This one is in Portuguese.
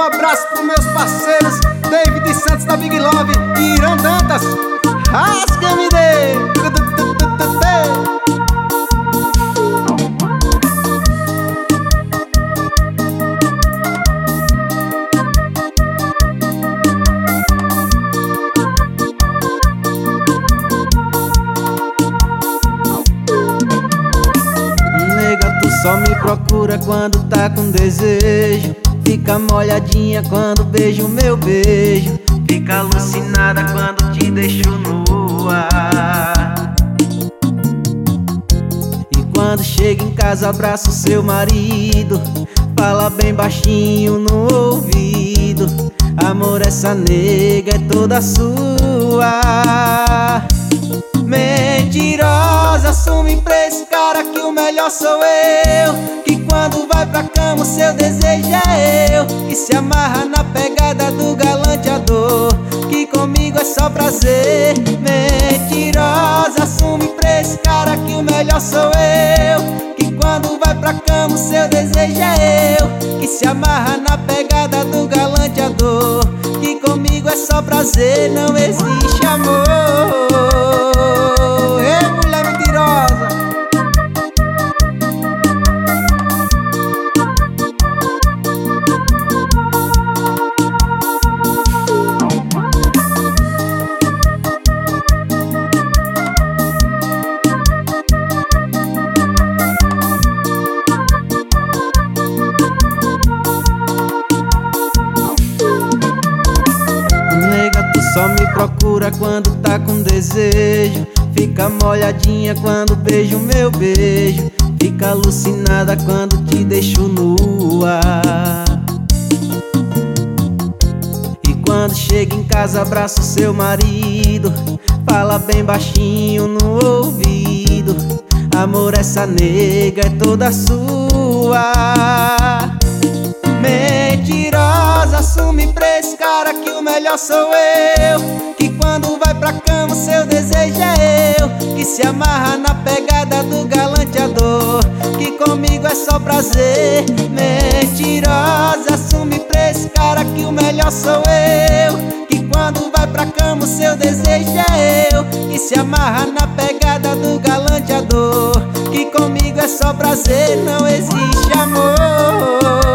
abraço pros meus parceiros David Santos da Big Love e Irã Dantas. Rasga-me de só me procura quando tá com desejo. Fica molhadinha quando beijo meu beijo. Fica alucinada quando te deixo nua. E quando chega em casa abraça o seu marido. Fala bem baixinho no ouvido: amor, essa nega é toda sua. Mentirosa, assume pra esse cara que o melhor sou eu. Que quando vai pra cama o seu desejo é eu. Que se amarra na pegada do galanteador, que comigo é só prazer. Mentirosa, assume pra esse cara que o melhor sou eu. Que quando vai pra cama o seu desejo é eu. Que se amarra na pegada do galanteador, que comigo é só prazer, não existe amor. Só me procura quando tá com desejo. Fica molhadinha quando beijo meu beijo. Fica alucinada quando te deixo nua. E quando chega em casa abraça o seu marido. Fala bem baixinho no ouvido: amor, essa nega é toda sua. Mentirosa, assume pra esse cara que o melhor sou eu. Que quando vai pra cama o seu desejo é eu. Que se amarra na pegada do galanteador, que comigo é só prazer. Mentirosa, assume pra esse cara que o melhor sou eu. Que quando vai pra cama o seu desejo é eu. Que se amarra na pegada do galanteador, que comigo é só prazer, não existe amor.